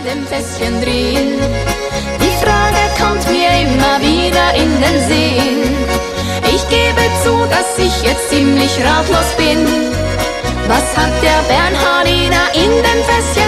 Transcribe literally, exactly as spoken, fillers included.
dem Fässchen drehen. Die Frage kommt mir immer wieder in den Sinn. Ich gebe zu, dass ich jetzt ziemlich ratlos bin. Was hat der Bernhardiner in dem Fässchen